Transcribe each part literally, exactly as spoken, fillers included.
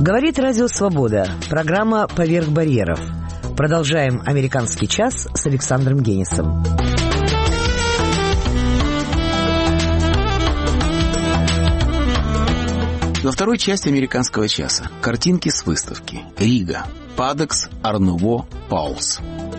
Говорит Радио Свобода. Программа «Поверх барьеров». Продолжаем «Американский час» с Александром Генисом. Во второй части «Американского часа» картинки с выставки. Рига. Падекс Арнуво Паулс.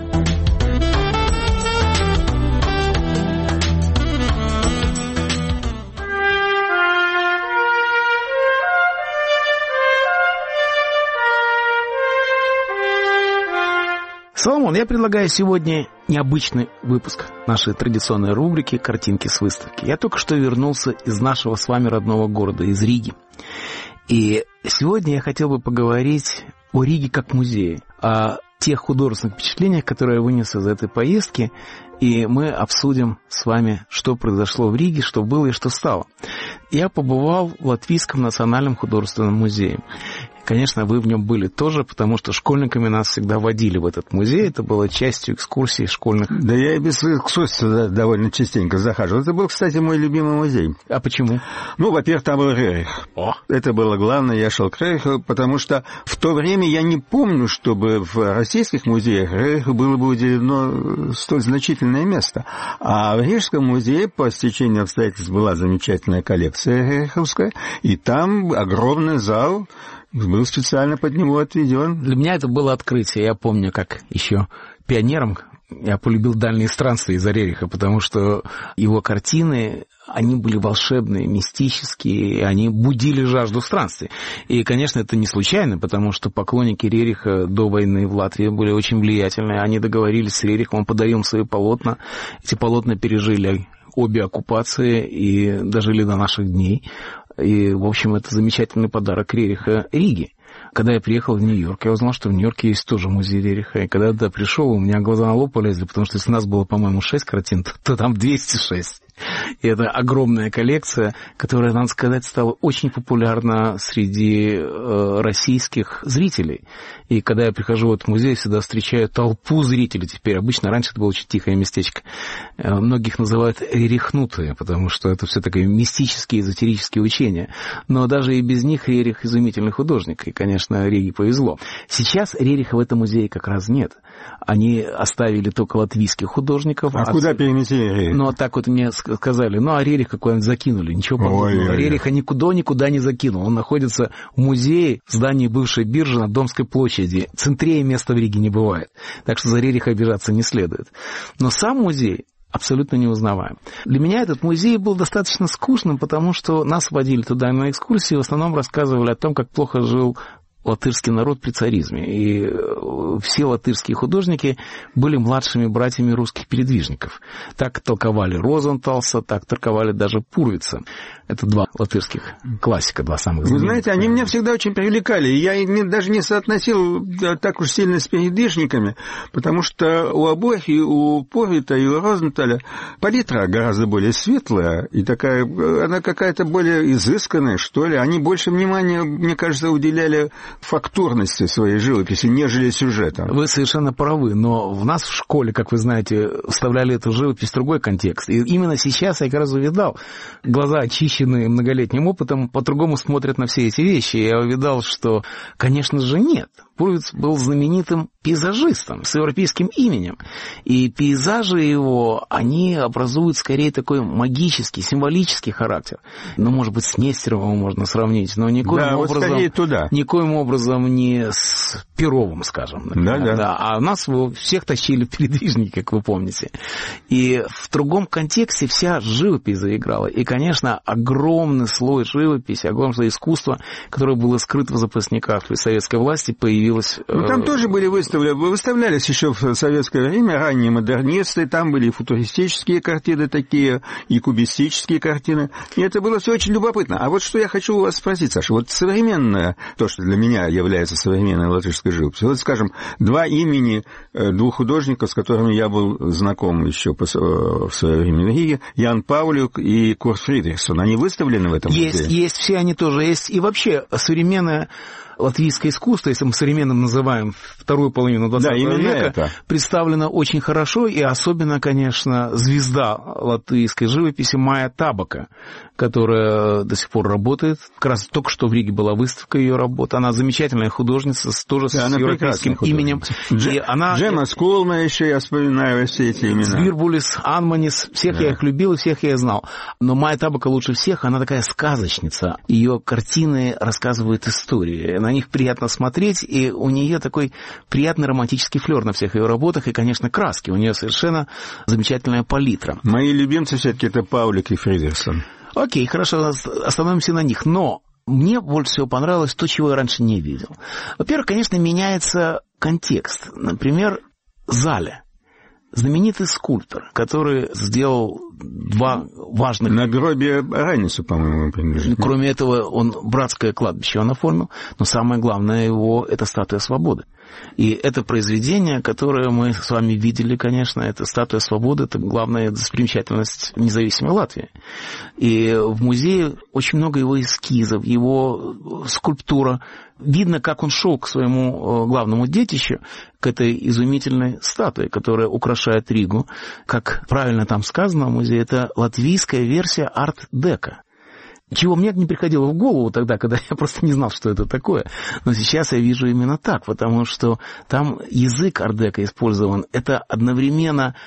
Соломон, я предлагаю сегодня необычный выпуск нашей традиционной рубрики «Картинки с выставки». Я только что вернулся из нашего с вами родного города, из Риги. И сегодня я хотел бы поговорить о Риге как музее, о тех художественных впечатлениях, которые я вынес из этой поездки, и мы обсудим с вами, что произошло в Риге, что было и что стало. Я побывал в Латвийском национальном художественном музее. Конечно, вы в нем были тоже, потому что школьниками нас всегда водили в этот музей. Это было частью экскурсий школьных. Да я и без экскурсий довольно частенько захаживал. Это был, кстати, мой любимый музей. А почему? Ну, во-первых, там был Рерих. О. Это было главное. Я шел к Рериху, потому что в то время я не помню, чтобы в российских музеях Рериху было бы уделено столь значительное место. А в Рижском музее по стечению обстоятельств была замечательная коллекция рериховская, и там огромный зал был специально под него отведен. Для меня это было открытие. Я помню, как еще пионером я полюбил дальние странствия из-за Рериха, потому что его картины, они были волшебные, мистические, они будили жажду странствий. И, конечно, это не случайно, потому что поклонники Рериха до войны в Латвии были очень влиятельные. Они договорились с Рерихом, он подарил им свои полотна. Эти полотна пережили обе оккупации и дожили до наших дней. И, в общем, это замечательный подарок Рериха Риге. Когда я приехал в Нью-Йорк, я узнал, что в Нью-Йорке есть тоже музей Рериха. И когда я туда пришел, у меня глаза на лоб полезли, потому что если у нас было, по-моему, шесть картин, то, то там двести шесть. И это огромная коллекция, которая, надо сказать, стала очень популярна среди э, российских зрителей. И когда я прихожу в этот музей, всегда встречаю толпу зрителей теперь. Обычно раньше это было очень тихое местечко. Э, многих называют рерихнутые, потому что это все такие мистические, эзотерические учения. Но даже и без них Рерих изумительный художник. И, конечно, Риге повезло. Сейчас Рериха в этом музее как раз нет. Они оставили только латвийских художников. А от... куда перенесли Рерих? Ну, так вот мне сказали, ну, а Рерих какой-нибудь закинули. Ничего подобного. Рериха никуда никуда не закинул. Он находится в музее, в здании бывшей биржи на Домской площади. Центрее места в Риге не бывает. Так что за Рериха обижаться не следует. Но сам музей абсолютно неузнаваем. Для меня этот музей был достаточно скучным, потому что нас водили туда на экскурсии, в основном рассказывали о том, как плохо жил латышский народ при царизме. И все латышские художники были младшими братьями русских передвижников. Так толковали Розенталса, так толковали даже Пурвица. Это два латышских классика, два самых знаменитых. Вы знаете, они меня всегда очень привлекали. Я их даже не соотносил так уж сильно с передвижниками, потому что у обоих, и у Пурвита, и у Розенталя палитра гораздо более светлая, и такая, она какая-то более изысканная, что ли. Они больше внимания, мне кажется, уделяли фактурности своей живописи, нежели сюжета. Вы совершенно правы, но в нас в школе, как вы знаете, вставляли эту живопись в другой контекст. И именно сейчас я как раз увидал, глаза очищенные многолетним опытом, по-другому смотрят на все эти вещи. Я увидал, что, конечно же, нет. Пурвиц был знаменитым пейзажистом с европейским именем. И пейзажи его, они образуют скорее такой магический, символический характер. Ну, может быть, с Нестеровым можно сравнить, но никоим да, образом, вот туда. никоим образом не с Перовым, скажем. Да, да. Да, а нас всех тащили в передвижники, как вы помните. И в другом контексте вся живопись заиграла. И, конечно, огромный слой живописи, огромный слой искусства, которое было скрыто в запасниках при советской власти, появилось. Ну, там тоже были выставлены, выставлялись еще в советское время ранние модернисты, там были и футуристические картины такие, и кубистические картины. И это было все очень любопытно. А вот что я хочу у вас спросить, Саша. Вот современное, то, что для меня является современной латышской живописью, вот, скажем, два имени двух художников, с которыми я был знаком еще в свое время в Риге, Ян Паулюк и Курт Фридрихсон. Они выставлены в этом музее? Есть, есть, все они тоже есть. И вообще современное латвийское искусство, если мы современным называем вторую половину двадцатого да, века, это. представлено очень хорошо, и особенно, конечно, звезда латвийской живописи Майя Табака, которая до сих пор работает. Как раз только что в Риге была выставка ее работы. Она замечательная художница, тоже да, с европейским именем. Дж... Она... Джема Скулма еще, я вспоминаю все эти имена. Свирбулис, Анманис, всех да. я их любил, и всех я знал. Но Майя Табака лучше всех, она такая сказочница. Ее картины рассказывают истории. На них приятно смотреть, и у нее такой приятный романтический флер на всех ее работах, и, конечно, краски. У нее совершенно замечательная палитра. Мои любимцы все-таки это Паулик и Фридерсон. Окей, хорошо, остановимся на них. Но мне больше всего понравилось то, чего я раньше не видел. Во-первых, конечно, меняется контекст. Например, Зале. Знаменитый скульптор, который сделал два важных... На гробе Ранису, по-моему, принадлежит. Кроме этого, он братское кладбище он оформил, но самое главное его — это статуя свободы. И это произведение, которое мы с вами видели, конечно, это статуя свободы, это главная достопримечательность независимой Латвии. И в музее очень много его эскизов, его скульптура. Видно, как он шел к своему главному детищу, к этой изумительной статуе, которая украшает Ригу. Как правильно там сказано в музее, это латвийская версия арт-деко. Чего мне не приходило в голову тогда, когда я просто не знал, что это такое. Но сейчас я вижу именно так, потому что там язык арт-деко использован. Это одновременно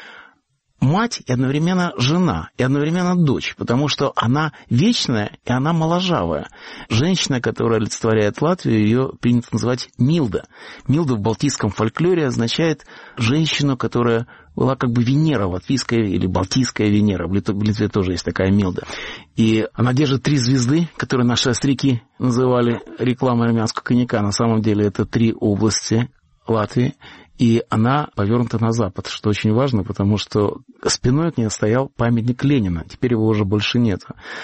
мать и одновременно жена, и одновременно дочь, потому что она вечная и она моложавая. Женщина, которая олицетворяет Латвию, ее принято называть Милда. Милда в балтийском фольклоре означает женщину, которая была как бы Венера, латвийская или балтийская Венера. В Литве тоже есть такая Милда. И она держит три звезды, которые наши остряки называли рекламой армянского коньяка. На самом деле это три области Латвии. И она повернута на запад, что очень важно, потому что спиной к ней стоял памятник Ленина. Теперь его уже больше нет.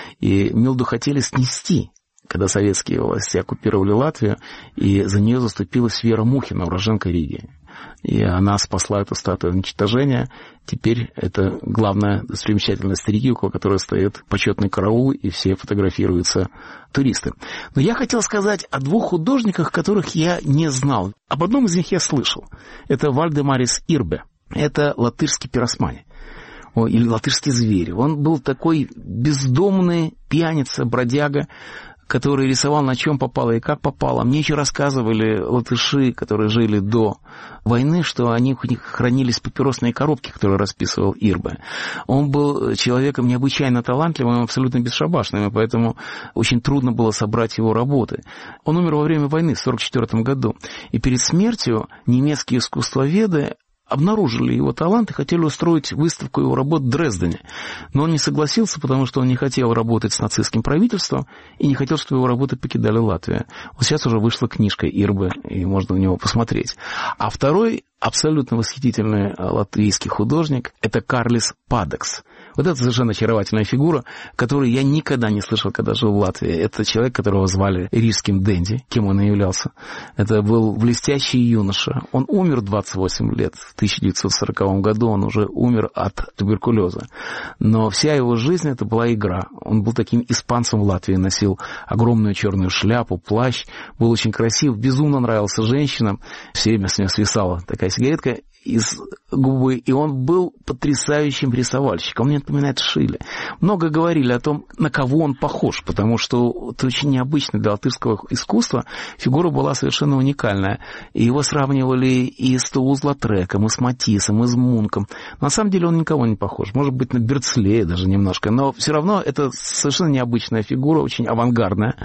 И Милду хотели снести, когда советские власти оккупировали Латвию, и за нее заступилась Вера Мухина, уроженка Риги. И она спасла эту статую от уничтожения. Теперь это главная достопримечательность Риги, около которой стоит почетный караул, и все фотографируются туристы. Но я хотел сказать о двух художниках, которых я не знал. Об одном из них я слышал. Это Вальдемарис Ирбе. Это латышский пиросмани. Или латышский зверь. Он был такой бездомный пьяница, бродяга, который рисовал на чем попало и как попало. Мне еще рассказывали латыши, которые жили до войны, что они, у них хранились папиросные коробки, которые расписывал Ирбе. Он был человеком необычайно талантливым, абсолютно бесшабашным, и поэтому очень трудно было собрать его работы. Он умер во время войны в сорок четвёртом году. И перед смертью немецкие искусствоведы обнаружили его талант и хотели устроить выставку его работ в Дрездене. Но он не согласился, потому что он не хотел работать с нацистским правительством и не хотел, чтобы его работы покидали Латвию. Вот сейчас уже вышла книжка Ирбе, и можно на него посмотреть. А второй абсолютно восхитительный латвийский художник – это Карлис Падекс. Вот это совершенно очаровательная фигура, которую я никогда не слышал, когда жил в Латвии. Это человек, которого звали рижским Дэнди, кем он и являлся. Это был блестящий юноша. Он умер в двадцать восемь лет. В тысяча девятьсот сороковом году он уже умер от туберкулеза. Но вся его жизнь — это была игра. Он был таким испанцем в Латвии, носил огромную черную шляпу, плащ, был очень красив, безумно нравился женщинам. Все время с него свисала такая сигаретка из губы, и он был потрясающим рисовальщиком. Он мне напоминает Шиле. Много говорили о том, на кого он похож, потому что это очень необычно для латышского искусства. Фигура была совершенно уникальная. И его сравнивали и с Туулз-Латреком, и с Матиссом, и с Мунком. На самом деле он никого не похож. Может быть, на Берцлея даже немножко. Но все равно это совершенно необычная фигура, очень авангардная.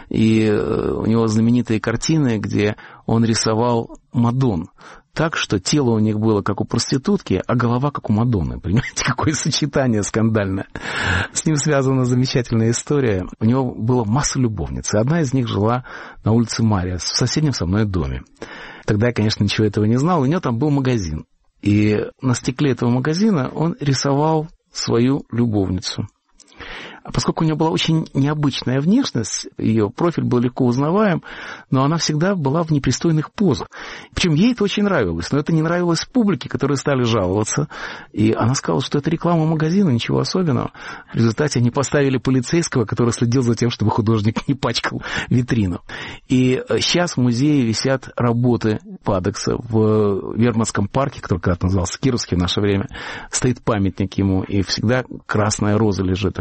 И у него знаменитые картины, где он рисовал Мадонн. Так, что тело у них было как у проститутки, а голова как у Мадонны. Понимаете, какое сочетание скандальное. С ним связана замечательная история. У него была масса любовниц, и одна из них жила на улице Мария, в соседнем со мной доме. Тогда я, конечно, ничего этого не знал. У него там был магазин. И на стекле этого магазина он рисовал свою любовницу. А поскольку у нее была очень необычная внешность, ее профиль был легко узнаваем, но она всегда была в непристойных позах. Причем ей это очень нравилось, но это не нравилось публике, которые стали жаловаться. И она сказала, что это реклама магазина, ничего особенного. В результате они поставили полицейского, который следил за тем, чтобы художник не пачкал витрину. И сейчас в музее висят работы Падекса в Верманском парке, который когда-то назывался Кировский в наше время. Стоит памятник ему, и всегда красная роза лежит около него.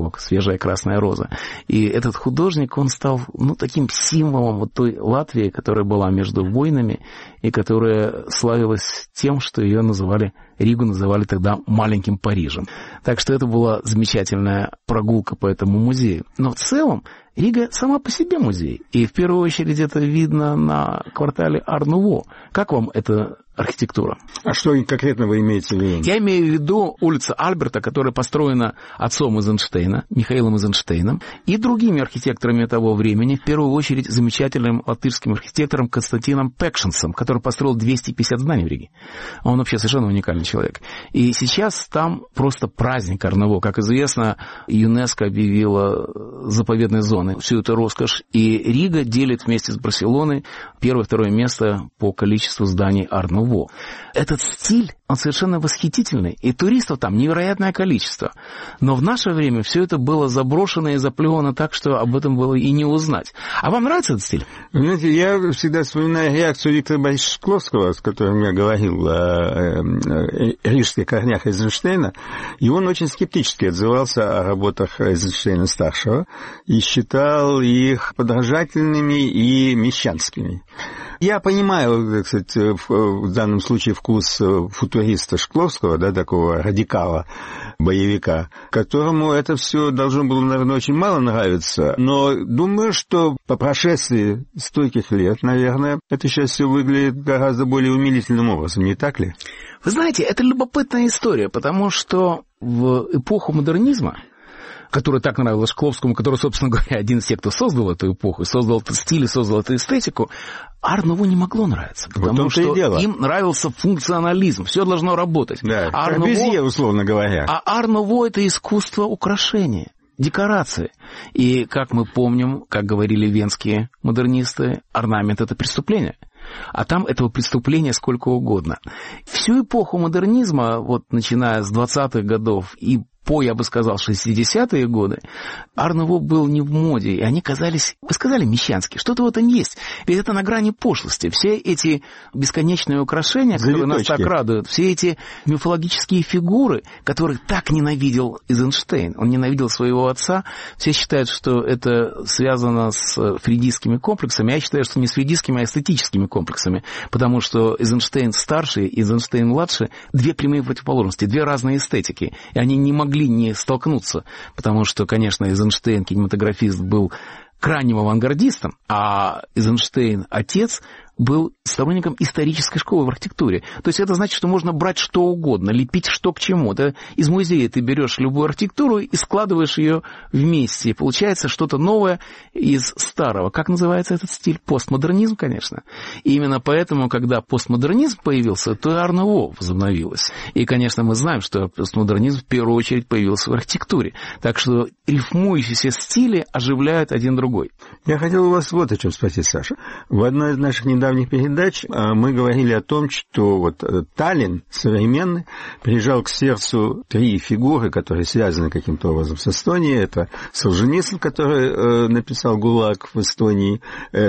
цветок, свежая красная роза. И этот художник, он стал, ну, таким символом вот той Латвии, которая была между войнами и которая славилась тем, что ее называли, Ригу называли тогда маленьким Парижем. Так что это была замечательная прогулка по этому музею. Но в целом Рига сама по себе музей. И в первую очередь это видно на квартале Ар-Нуво. Как вам эта архитектура? А что конкретно вы имеете в виду? Я имею в виду улица Альберта, которая построена отцом Эйзенштейна, Михаилом Эйзенштейном, и другими архитекторами того времени, в первую очередь замечательным латышским архитектором Константином Пекшенсом, который построил двести пятьдесят зданий в Риге. Он вообще совершенно уникальный человек. И сейчас там просто праздник Ар-Нуво. Как известно, ЮНЕСКО объявила заповедной зоной всю эту роскошь, и Рига делит вместе с Барселоной первое-второе место по количеству зданий Ар-Нуво. Этот стиль, он совершенно восхитительный, и туристов там невероятное количество. Но в наше время все это было заброшено и заплевано так, что об этом было и не узнать. А вам нравится этот стиль? Вы знаете, я всегда вспоминаю реакцию Виктора Борисовича Шкловского, с которым я говорил о рижских корнях Эйзенштейна, и он очень скептически отзывался о работах Эйзенштейна-старшего и считал их подражательными и мещанскими. Я понимаю, кстати, в данном случае вкус футуриста Шкловского, да, такого радикала, боевика, которому это все должно было, наверное, очень мало нравиться, но думаю, что по прошествии стольких лет, наверное, это сейчас все выглядит гораздо более умилительным образом, не так ли? Вы знаете, это любопытная история, потому что в эпоху модернизма, которая так нравилась Шкловскому, который, собственно говоря, один из тех, кто создал эту эпоху, создал этот стиль, создал эту эстетику, Ар-Нуво не могло нравиться, потому вот что им нравился функционализм, все должно работать. Да, Корбюзье, условно говоря. А Ар-Нуво — это искусство украшения, декорации. И, как мы помним, как говорили венские модернисты, орнамент — это преступление. А там этого преступления сколько угодно. Всю эпоху модернизма, вот начиная с двадцатых годов и по, я бы сказал, шестидесятые годы, Ар-Нуво был не в моде, и они казались, вы сказали, мещанские, что-то в этом есть. Ведь это на грани пошлости. Все эти бесконечные украшения, которые Завиточки. нас так радуют, все эти мифологические фигуры, которых так ненавидел Эйзенштейн, он ненавидел своего отца, все считают, что это связано с фрейдистскими комплексами, я считаю, что не с фрейдистскими, а эстетическими комплексами, потому что Эйзенштейн старший и Эйзенштейн младший — две прямые противоположности, две разные эстетики, и они не могли не столкнуться, потому что, конечно, Эйзенштейн, кинематографист, был крайним авангардистом, а Эйзенштейн, отец, был сторонником исторической школы в архитектуре. То есть это значит, что можно брать что угодно, лепить что к чему. Это из музея ты берешь любую архитектуру и складываешь ее вместе. И получается что-то новое из старого. Как называется этот стиль? Постмодернизм, конечно. И именно поэтому, когда постмодернизм появился, то и Ар-Нуво возобновилось. И, конечно, мы знаем, что постмодернизм в первую очередь появился в архитектуре. Так что рифмующиеся стили оживляют один другой. Я хотел у вас вот о чем спросить, Саша. В одной из наших недавних недавних передач мы говорили о том, что вот Таллин современный прижал к сердцу три фигуры, которые связаны каким-то образом с Эстонией. Это Солженицын, который написал «ГУЛАГ» в Эстонии,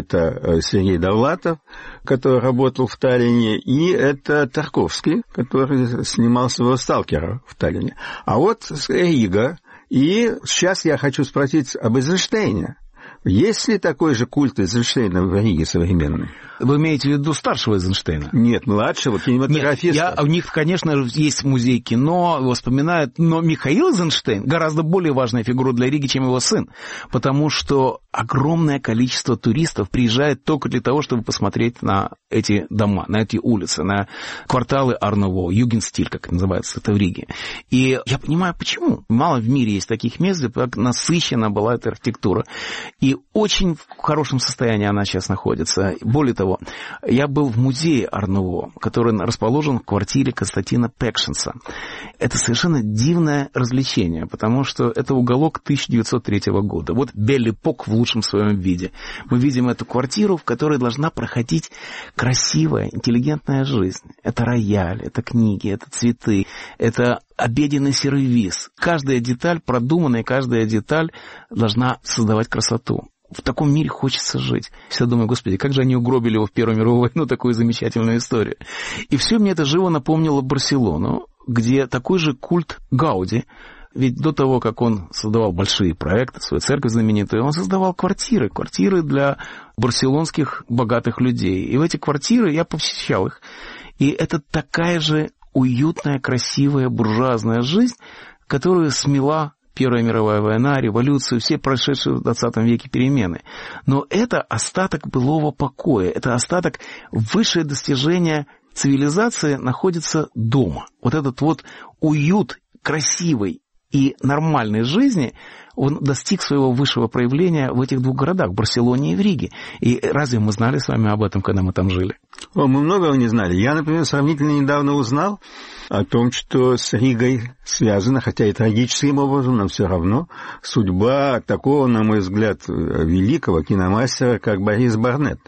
это Сергей Довлатов, который работал в Таллине, и это Тарковский, который снимал своего «Сталкера» в Таллине. А вот Рига, и сейчас я хочу спросить об Эйзенштейне. Есть ли такой же культ Эйзенштейна в Риге современный? Вы имеете в виду старшего Эйзенштейна? Нет, младшего, кинематографиста. Нет, я, у них, конечно, есть музей кино, его вспоминают, но Михаил Эйзенштейн гораздо более важная фигура для Риги, чем его сын, потому что огромное количество туристов приезжает только для того, чтобы посмотреть на эти дома, на эти улицы, на кварталы Ар-Нуво, Югенстиль, как это называется, это в Риге. И я понимаю, почему. Мало в мире есть таких мест, где так насыщена была эта архитектура. И очень в хорошем состоянии она сейчас находится. Более того, я был в музее Ар-Нуво, который расположен в квартире Константина Пекшенса. Это совершенно дивное развлечение, потому что это уголок тысяча девятьсот третьего года. Вот Бель-Эпок в лучшем своем виде. Мы видим эту квартиру, в которой должна проходить красивая, интеллигентная жизнь. Это рояль, это книги, это цветы, это обеденный сервиз. Каждая деталь продуманная, каждая деталь должна создавать красоту. В таком мире хочется жить. Всегда думаю, господи, как же они угробили его в Первую мировую войну, такую замечательную историю. И все мне это живо напомнило Барселону, где такой же культ Гауди Ведь до того, как он создавал большие проекты, свою церковь знаменитую, он создавал квартиры, квартиры для барселонских богатых людей. И в эти квартиры я посещал их. И это такая же уютная, красивая, буржуазная жизнь, которую смела Первая мировая война, революция, все прошедшие в двадцатом веке перемены. Но это остаток былого покоя, это остаток, высшее достижение цивилизации находится дома. Вот этот вот уют красивой и нормальной жизни, он достиг своего высшего проявления в этих двух городах, в Барселоне и в Риге. И разве мы знали с вами об этом, когда мы там жили? О, мы многого не знали. Я, например, сравнительно недавно узнал о том, что с Ригой связана, хотя и трагическим образом, но все равно, судьба такого, на мой взгляд, великого киномастера, как Борис Барнетт.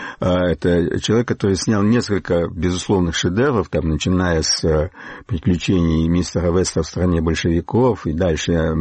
Это человек, который снял несколько безусловных шедевров, там, начиная с «Приключений мистера Веста в стране большевиков», и дальше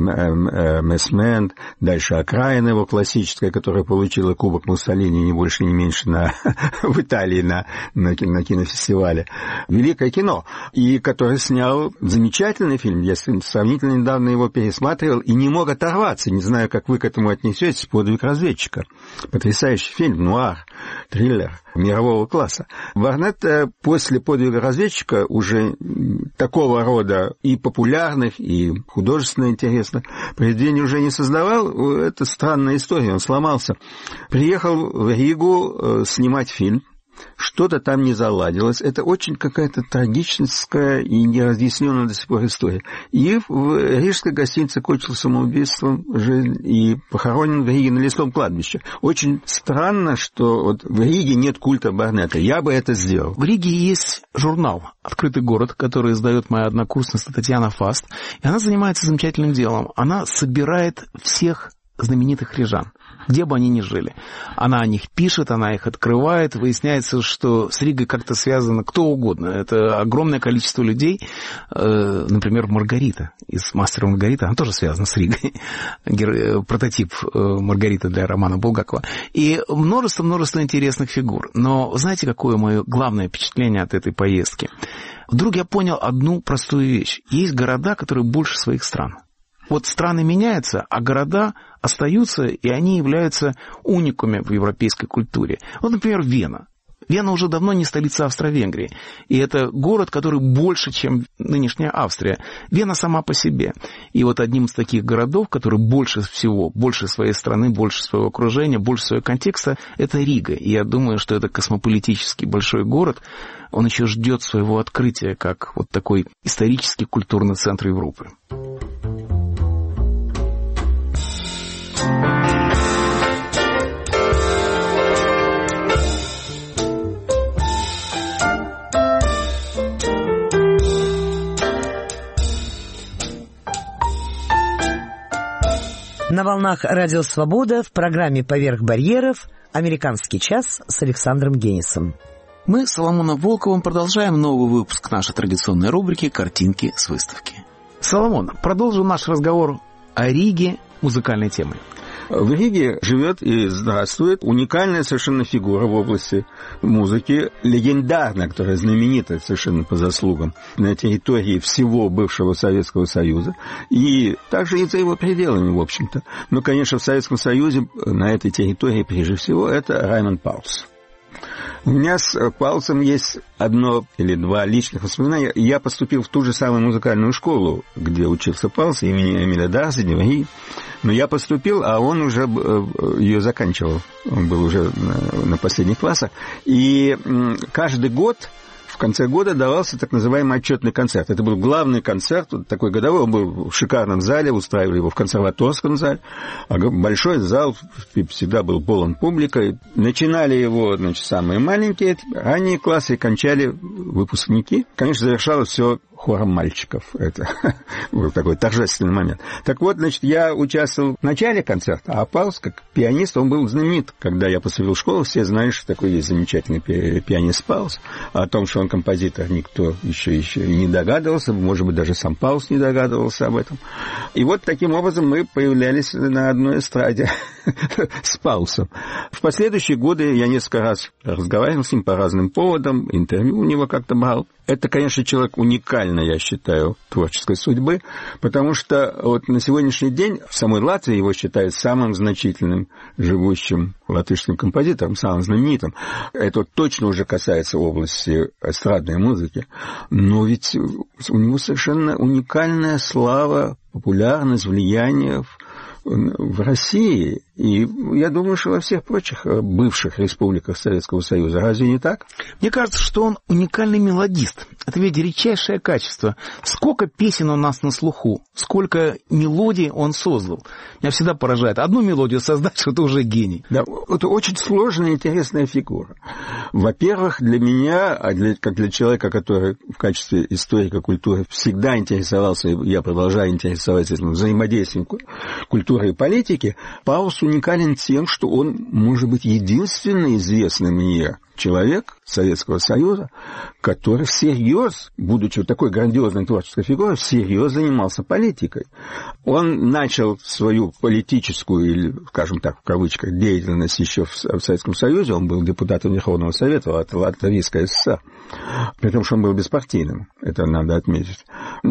«Месмен», дальше «Окраина» его классическая, которая получила кубок Муссолини не больше, не меньше на, в Италии на, на, на кинофестивале. Великое кино, и который снял замечательный фильм. Я сравнительно недавно его пересматривал и не мог оторваться. Не знаю, как вы к этому отнесетесь. «Подвиг разведчика». Потрясающий фильм, нуар, триллер мирового класса. Барнетт после «Подвига разведчика» уже такого рода и популярных, и художественно интересных произведений уже не создавал. Это странная история, он сломался. Приехал в Ригу снимать фильм. Что-то там не заладилось. Это очень какая-то трагическая и неразъясненная до сих пор история. И в рижской гостинице кончил самоубийством жизнь и похоронен в Риге на Лесном кладбище. Очень странно, что вот в Риге нет культа Барнетта. Я бы это сделал. В Риге есть журнал «Открытый город», который издает моя однокурсница Татьяна Фаст. И она занимается замечательным делом. Она собирает всех знаменитых рижан, где бы они ни жили. Она о них пишет, она их открывает, выясняется, что с Ригой как-то связано кто угодно. Это огромное количество людей, например, Маргарита из «Мастера и Маргариты», она тоже связана с Ригой, прототип Маргариты для романа Булгакова. И множество-множество интересных фигур. Но знаете, какое мое главное впечатление от этой поездки? Вдруг я понял одну простую вещь. Есть города, которые больше своих стран. Вот страны меняются, а города остаются, и они являются уникумами в европейской культуре. Вот, например, Вена. Вена уже давно не столица Австро-Венгрии. И это город, который больше, чем нынешняя Австрия. Вена сама по себе. И вот одним из таких городов, который больше всего, больше своей страны, больше своего окружения, больше своего контекста, это Рига. И я думаю, что это космополитический большой город. Он еще ждет своего открытия, как вот такой исторический культурный центр Европы. На волнах «Радио Свобода» в программе «Поверх барьеров» «Американский час» с Александром Генисом. Мы с Соломоном Волковым продолжаем новый выпуск нашей традиционной рубрики «Картинки с выставки». Соломон, продолжим наш разговор о Риге музыкальной темой. В Риге живет и здравствует уникальная совершенно фигура в области музыки, легендарная, которая знаменита совершенно по заслугам на территории всего бывшего Советского Союза, и также и за его пределами, в общем-то. Но, конечно, в Советском Союзе на этой территории, прежде всего, это Раймонд Паулс. У меня с Паулсом есть одно или два личных воспоминания. Я поступил в ту же самую музыкальную школу, где учился Паулс, имени Эмиля Дарзини в Риге. Но я поступил, а он уже ее заканчивал. Он был уже на последних классах. И каждый год, в конце года, давался так называемый отчетный концерт. Это был главный концерт, вот такой годовой. Он был в шикарном зале, устраивали его в консерваторском зале. Большой зал всегда был полон публикой. Начинали его, значит, самые маленькие, ранние классы, и кончали выпускники. Конечно, завершалось все хором мальчиков. Это был такой торжественный момент. Так вот, значит, я участвовал в начале концерта, а Паулс, как пианист, он был знаменит. Когда я поступил в школу, все знали, что такой есть замечательный пи- пианист Паулс. О том, что он композитор, никто еще, еще и не догадывался. Может быть, даже сам Паулс не догадывался об этом. И вот таким образом мы появлялись на одной эстраде с Паулсом. В последующие годы я несколько раз разговаривал с ним по разным поводам, интервью у него как-то брал. Это, конечно, человек уникальный уникальной, я считаю, творческой судьбы, потому что вот на сегодняшний день в самой Латвии его считают самым значительным живущим латышским композитором, самым знаменитым. Это точно уже касается области эстрадной музыки. Но ведь у него совершенно уникальная слава, популярность, влияние в, в России. И я думаю, что во всех прочих бывших республиках Советского Союза. Разве не так? Мне кажется, что он уникальный мелодист. Это ведь редчайшее качество. Сколько песен у нас на слуху, сколько мелодий он создал. Меня всегда поражает. Одну мелодию создать, что это уже гений. Да, это очень сложная и интересная фигура. Во-первых, для меня, а для, как для человека, который в качестве историка культуры всегда интересовался, и я продолжаю интересоваться этим взаимодействием культуры и политики, Паулс уникален тем, что он, может быть, единственный известный мне человек Советского Союза, который всерьез, будучи вот такой грандиозной творческой фигурой, всерьез занимался политикой. Он начал свою политическую, или, скажем так, в кавычках, деятельность еще в Советском Союзе. Он был депутатом Верховного Совета от Латвийской ССР, при том, что он был беспартийным, это надо отметить.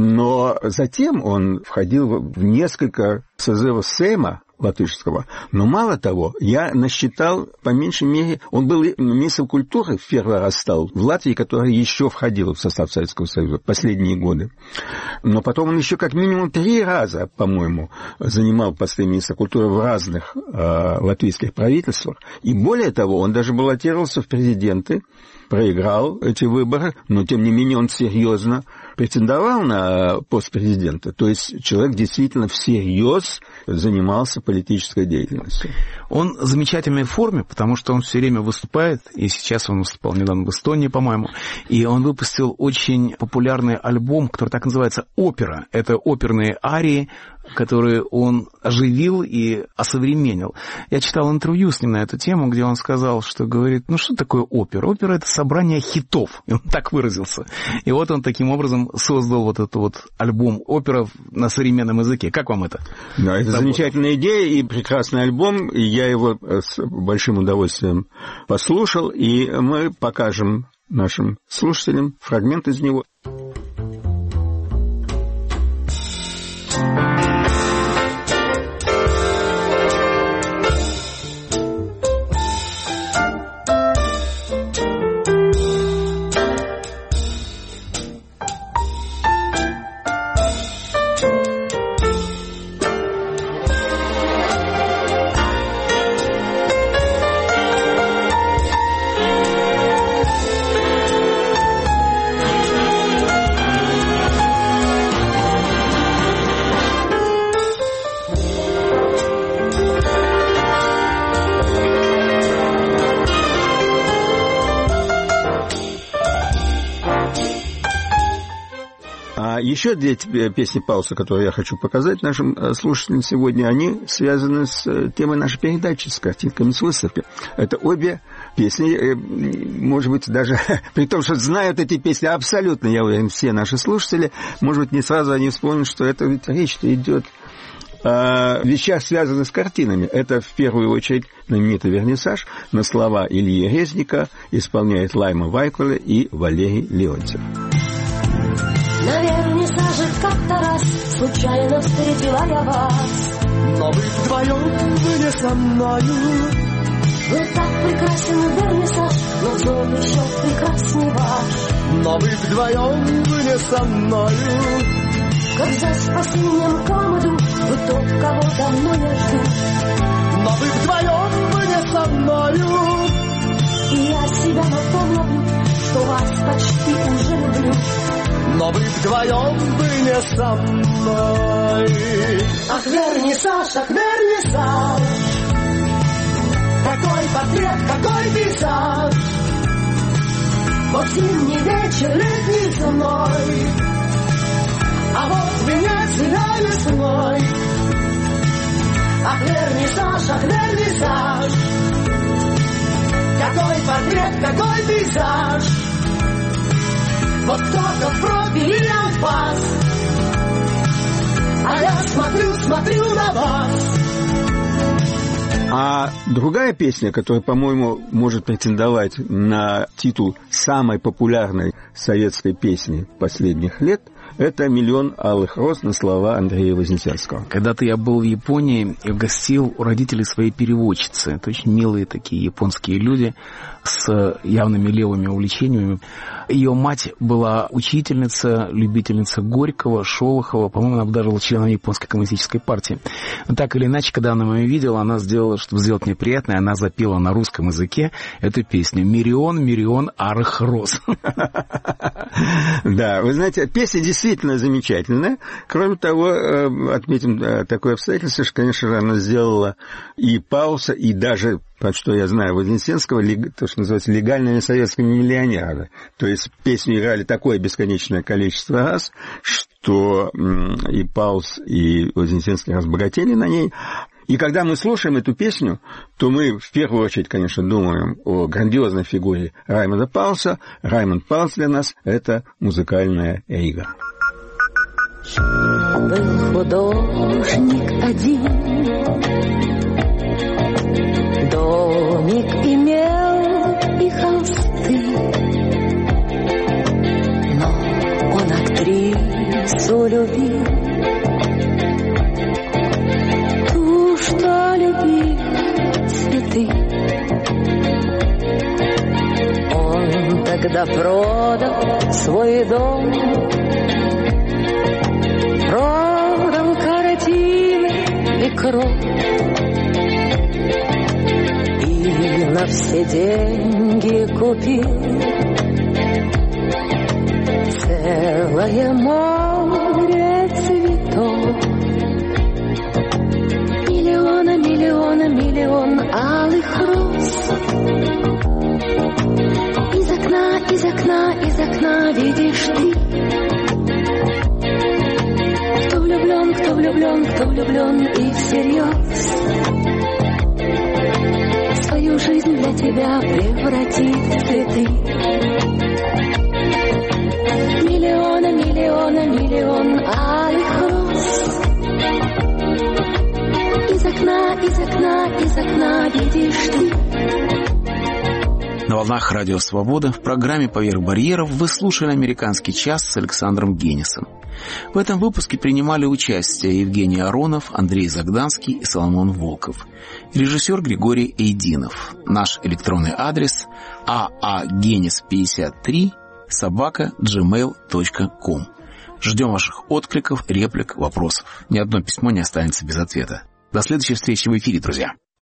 Но затем он входил в несколько созывов Сейма латышского. Но мало того, я насчитал, по меньшей мере, он был министром культуры, в первый раз стал в Латвии, которая еще входила в состав Советского Союза последние годы. Но потом он еще как минимум три раза, по-моему, занимал посты министра культуры в разных э, латвийских правительствах. И более того, он даже баллотировался в президенты, проиграл эти выборы, но тем не менее он серьезно претендовал на пост президента. То есть человек действительно всерьез занимался политической деятельностью. Он в замечательной форме, потому что он все время выступает, и сейчас он выступал недавно в Эстонии, по-моему, и он выпустил очень популярный альбом, который так называется «Опера». Это оперные арии, которые он оживил и осовременил. Я читал интервью с ним на эту тему, где он сказал, что говорит, ну что такое опера? Опера — это собрание хитов, и он так выразился. И вот он таким образом создал вот этот вот альбом опера на современном языке. Как вам это? Да, это замечательная идея и прекрасный альбом, и я его с большим удовольствием послушал, и мы покажем нашим слушателям фрагмент из него. Еще две песни Паулса, которые я хочу показать нашим слушателям сегодня, они связаны с темой нашей передачи, с картинками с выставки. Это обе песни, может быть, даже при том, что знают эти песни абсолютно, я уверен, все наши слушатели, может быть, не сразу они вспомнят, что это ведь речь-то идет о вещах, связанных с картинами. Это, в первую очередь, знаменитый вернисаж на слова Ильи Резника исполняет Лайма Вайкула и Валерий Леонтьев. На вернисаже как-то раз случайно встретила я вас, но вы вдвоем были со мною. Был так прекрасен вернисаж, но взор еще прекрасней ваш. Но вы вдвоем были со мною. Как за спасением к вам иду, вы тот, кого давно я жду. Но вы вдвоем были со мною. И я себя на том ловлю, что вас почти уже люблю. Но вы вдвоем были со мной. Ах, вернисаж, ах, вернисаж, какой портрет, какой пейзаж. Вот зимний вечер, летний зной, а вот Венеция весной. Ах, вернисаж, ах, вернисаж, какой портрет, какой пейзаж. Вот только в профиле от вас, а я смотрю, смотрю на вас. А другая песня, которая, по-моему, может претендовать на титул самой популярной советской песни последних лет, это «Миллион алых роз» на слова Андрея Вознесенского. Когда-то я был в Японии и гостил у родителей своей переводчицы. Это очень милые такие японские люди с явными левыми увлечениями. Ее мать была учительница, любительница Горького, Шолохова. По-моему, она даже была членом японской коммунистической партии. Но так или иначе, когда она меня видела, она сделала, чтобы сделать мне приятное, она запела на русском языке эту песню «Миллион, миллион алых роз». Да, вы знаете, песня действительно замечательная. Кроме того, отметим такое обстоятельство, что, конечно же, она сделала и Паулса, и даже, по что я знаю, Вознесенского, то, что называется, легальными советскими миллионерами. То есть песню играли такое бесконечное количество раз, что и Паулс, и Вознесенский разбогатели на ней. И когда мы слушаем эту песню, то мы в первую очередь, конечно, думаем о грандиозной фигуре Раймонда Паулса. Раймонд Паулс для нас — это музыкальная эйга. Был художник один, домик имел и холсты, но он актрису любил, ту, что любила цветы. Он тогда продал свой дом, продал картины и кровь, и на все деньги купил целое море цветов. Миллиона, миллиона, миллион алых роз. Из окна, из окна, из окна видишь ты. Кто влюблен, кто влюблен, кто влюблен и всерьез свою жизнь для тебя превратит в цветы. Миллиона, миллиона, миллион алых роз. Из окна, из окна, из окна видишь ты. На волнах Радио Свобода в программе «Поверх барьеров» вы слушали «Американский час» с Александром Генисом. В этом выпуске принимали участие Евгений Аронов, Андрей Загданский и Соломон Волков. Режиссер Григорий Эйдинов. Наш электронный адрес аагенис пятьдесят три собака джимейл точка ком. Ждем ваших откликов, реплик, вопросов. Ни одно письмо не останется без ответа. До следующей встречи в эфире, друзья.